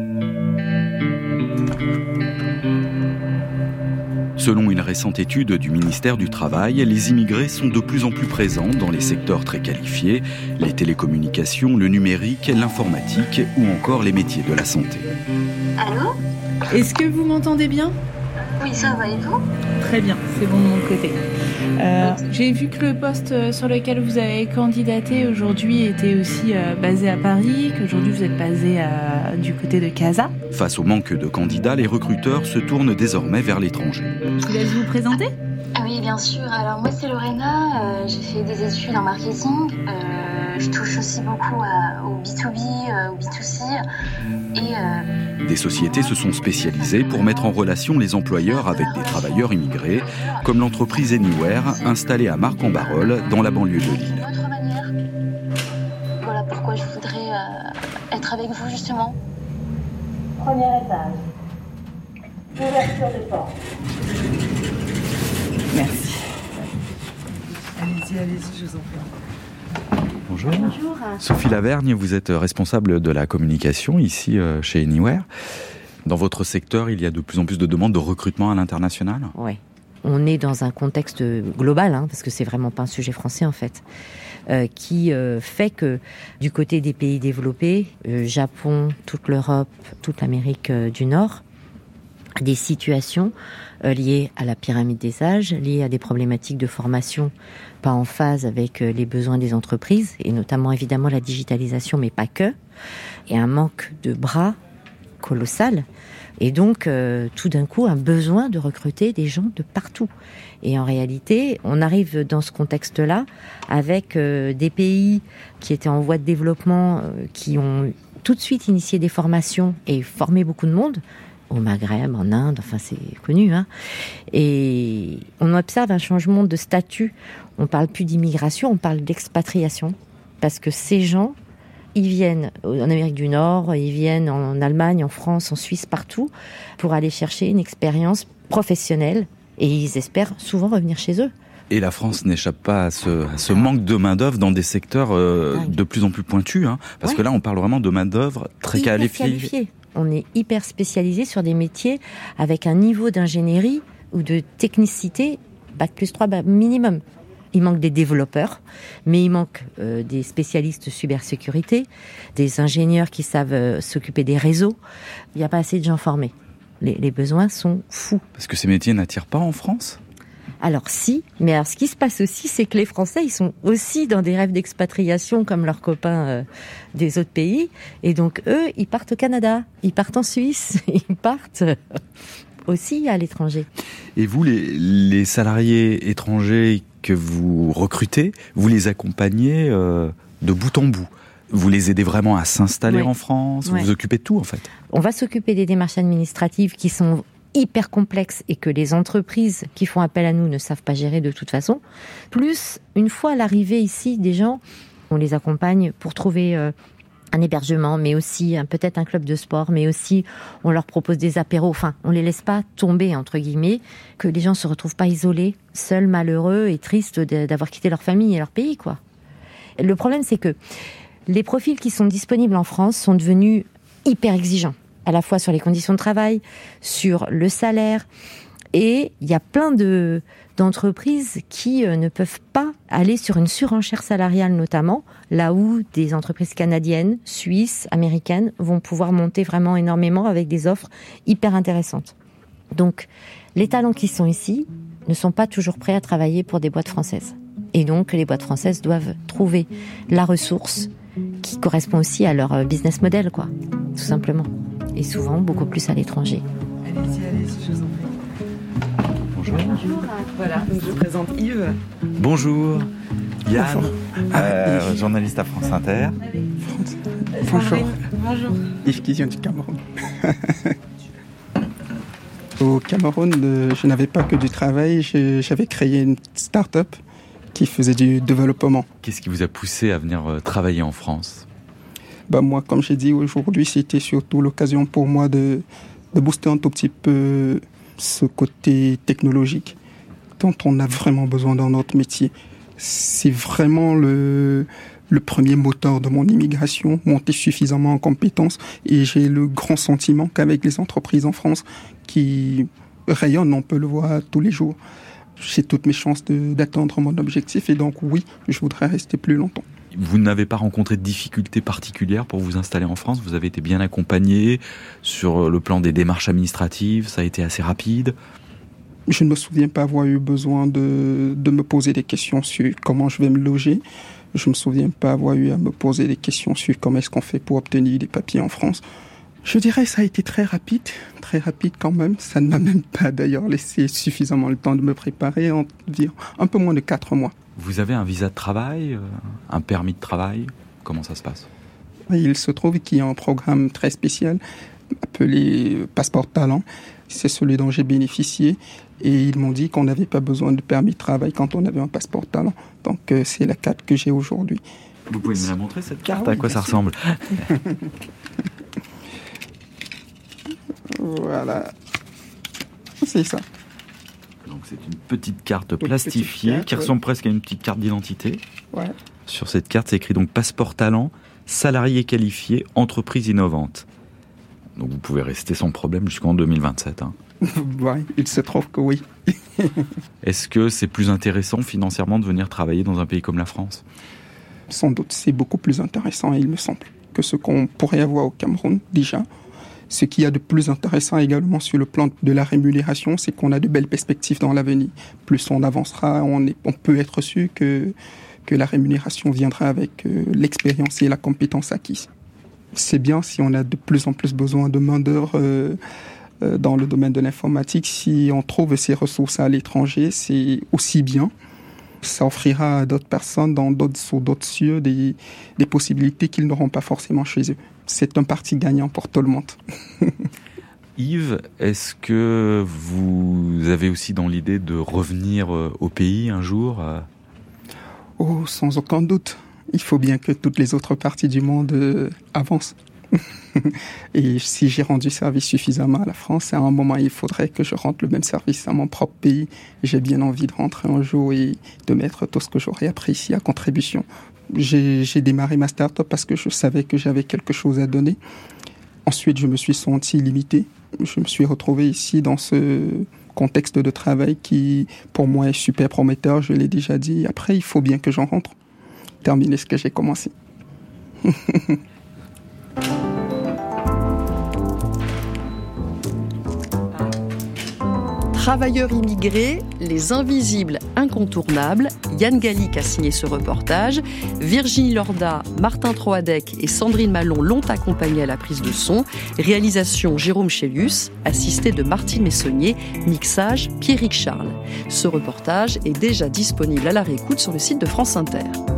Selon une récente étude du ministère du Travail, les immigrés sont de plus en plus présents dans les secteurs très qualifiés, les télécommunications, le numérique, l'informatique ou encore les métiers de la santé. Allô ? Est-ce que vous m'entendez bien ? Oui, ça va et vous ? Très bien, c'est bon de mon côté. Euh, j'ai vu que le poste sur lequel vous avez candidaté aujourd'hui était aussi euh, basé à Paris, qu'aujourd'hui vous êtes basé à, du côté de Casa. Face au manque de candidats, les recruteurs se tournent désormais vers l'étranger. Je vous laisse vous présenter ? Ah oui, bien sûr. Alors moi c'est Lorena, euh, j'ai fait des études en marketing. Euh, je touche aussi beaucoup à, au B deux B, euh, au B deux C. Et, euh... Des sociétés se sont spécialisées pour mettre en relation les employeurs avec des travailleurs immigrés, comme l'entreprise Anywhere, installée à Marc-en-Barœul, dans la banlieue de Lille. D'autre manière, voilà pourquoi je voudrais euh, être avec vous justement. Premier étage. Ouverture des portes. Merci. Allez-y, allez-y, je vous en prie. Bonjour. Bonjour. Sophie Lavergne, vous êtes responsable de la communication ici chez Anywhere. Dans votre secteur, il y a de plus en plus de demandes de recrutement à l'international ? Oui. On est dans un contexte global, hein, parce que c'est vraiment pas un sujet français en fait, euh, qui euh, fait que du côté des pays développés, euh, Japon, toute l'Europe, toute l'Amérique euh, du Nord, des situations euh, liées à la pyramide des âges, liées à des problématiques de formation pas en phase avec euh, les besoins des entreprises, et notamment évidemment la digitalisation, mais pas que, et un manque de bras colossal. Et donc, euh, tout d'un coup, un besoin de recruter des gens de partout. Et en réalité, on arrive dans ce contexte-là avec euh, des pays qui étaient en voie de développement, euh, qui ont tout de suite initié des formations et formé beaucoup de monde, au Maghreb, en Inde, enfin c'est connu. Hein. Et on observe un changement de statut. On ne parle plus d'immigration, on parle d'expatriation. Parce que ces gens... Ils viennent en Amérique du Nord, ils viennent en Allemagne, en France, en Suisse, partout, pour aller chercher une expérience professionnelle. Et ils espèrent souvent revenir chez eux. Et la France n'échappe pas à ce, à ce manque de main-d'œuvre dans des secteurs euh, de plus en plus pointus. Hein, parce ouais. que là, on parle vraiment de main-d'œuvre très hyper qualifiée. qualifiée. On est hyper spécialisé sur des métiers avec un niveau d'ingénierie ou de technicité, bac plus trois minimum. Il manque des développeurs, mais il manque euh, des spécialistes cybersécurité, des ingénieurs qui savent euh, s'occuper des réseaux. Il n'y a pas assez de gens formés. Les, les besoins sont fous. Parce que ces métiers n'attirent pas en France ? Alors si, mais alors ce qui se passe aussi, c'est que les Français, ils sont aussi dans des rêves d'expatriation comme leurs copains euh, des autres pays. Et donc eux, ils partent au Canada, ils partent en Suisse, ils partent aussi à l'étranger. Et vous, les, les salariés étrangers que vous recrutez, vous les accompagnez euh, de bout en bout. Vous les aidez vraiment à s'installer oui. en France, oui. vous vous occupez de tout en fait. On va s'occuper des démarches administratives qui sont hyper complexes et que les entreprises qui font appel à nous ne savent pas gérer de toute façon. Plus, une fois à l'arrivée ici des gens, on les accompagne pour trouver euh, un hébergement, mais aussi un, peut-être un club de sport, mais aussi on leur propose des apéros. Enfin, on les laisse pas tomber, entre guillemets, que les gens se retrouvent pas isolés, seuls, malheureux et tristes d'avoir quitté leur famille et leur pays, quoi. Le problème, c'est que les profils qui sont disponibles en France sont devenus hyper exigeants, à la fois sur les conditions de travail, sur le salaire, et il y a plein de d'entreprises qui euh, ne peuvent pas aller sur une surenchère salariale notamment, là où des entreprises canadiennes, suisses, américaines vont pouvoir monter vraiment énormément avec des offres hyper intéressantes. Donc, les talents qui sont ici ne sont pas toujours prêts à travailler pour des boîtes françaises. Et donc, les boîtes françaises doivent trouver la ressource qui correspond aussi à leur business model, quoi, tout simplement. Et souvent, beaucoup plus à l'étranger. Allez-y, allez-y, je vous en prie. Bonjour. Bonjour. Voilà, donc je présente Yves. Bonjour. Yann, Bonjour. Euh, ah, journaliste à France Inter. France. Bonjour. Bonjour. Yves Kizion du Cameroun. Au Cameroun, euh, je n'avais pas que du travail, je, j'avais créé une start-up qui faisait du développement. Qu'est-ce qui vous a poussé à venir euh, travailler en France ? Bah moi, comme j'ai dit aujourd'hui, c'était surtout l'occasion pour moi de, de booster un tout petit peu ce côté technologique dont on a vraiment besoin dans notre métier. C'est vraiment le, le premier moteur de mon immigration, monter suffisamment en compétences, et j'ai le grand sentiment qu'avec les entreprises en France qui rayonnent, on peut le voir tous les jours, j'ai toutes mes chances de, d'atteindre mon objectif, et donc oui, je voudrais rester plus longtemps. Vous n'avez pas rencontré de difficultés particulières pour vous installer en France ? Vous avez été bien accompagné sur le plan des démarches administratives, ça a été assez rapide ? Je ne me souviens pas avoir eu besoin de, de me poser des questions sur comment je vais me loger. Je ne me souviens pas avoir eu à me poser des questions sur comment est-ce qu'on fait pour obtenir des papiers en France. Je dirais que ça a été très rapide, très rapide quand même. Ça ne m'a même pas d'ailleurs laissé suffisamment le temps de me préparer, en dire un peu moins de quatre mois. Vous avez un visa de travail, un permis de travail ? Comment ça se passe ? Il se trouve qu'il y a un programme très spécial appelé Passeport Talent. C'est celui dont j'ai bénéficié. Et ils m'ont dit qu'on n'avait pas besoin de permis de travail quand on avait un passeport talent. Donc euh, c'est la carte que j'ai aujourd'hui. Vous pouvez me la montrer, cette carte ? Ah oui, à quoi ça sûr. ressemble ? Voilà. C'est ça. Donc c'est une petite carte Toute plastifiée petite carte, qui ouais. ressemble presque à une petite carte d'identité. Ouais. Sur cette carte, c'est écrit donc passeport talent, salarié qualifié, entreprise innovante. Donc vous pouvez rester sans problème jusqu'en deux mille vingt-sept. Hein. Ouais, il se trouve que oui. Est-ce que c'est plus intéressant financièrement de venir travailler dans un pays comme la France ? Sans doute, c'est beaucoup plus intéressant, il me semble, que ce qu'on pourrait avoir au Cameroun déjà. Ce qu'il y a de plus intéressant également sur le plan de la rémunération, c'est qu'on a de belles perspectives dans l'avenir. Plus on avancera, on, est, on peut être sûr que, que la rémunération viendra avec euh, l'expérience et la compétence acquise. C'est bien si on a de plus en plus besoin de main-d'œuvre euh, euh, dans le domaine de l'informatique. Si on trouve ces ressources à l'étranger, c'est aussi bien. Ça offrira à d'autres personnes dans d'autres, sur d'autres cieux des, des possibilités qu'ils n'auront pas forcément chez eux. C'est un parti gagnant pour tout le monde. Yves, est-ce que vous avez aussi dans l'idée de revenir au pays un jour ? Oh, sans aucun doute. Il faut bien que toutes les autres parties du monde euh, avancent. Et si j'ai rendu service suffisamment à la France, à un moment, il faudrait que je rende le même service à mon propre pays. J'ai bien envie de rentrer un jour et de mettre tout ce que j'aurais appris ici à contribution. J'ai, j'ai démarré ma start-up parce que je savais que j'avais quelque chose à donner. Ensuite, je me suis senti limité. Je me suis retrouvé ici dans ce contexte de travail qui, pour moi, est super prometteur. Je l'ai déjà dit. Après, il faut bien que j'en rentre. Terminer ce que j'ai commencé. Travailleurs immigrés, les invisibles incontournables. Yann Gallic a signé ce reportage. Virginie Lorda, Martin Troadec et Sandrine Malon l'ont accompagné à la prise de son. Réalisation Jérôme Chélius, assisté de Martine Messonnier. Mixage Pierrick Charles. Ce reportage est déjà disponible à la réécoute sur le site de France Inter.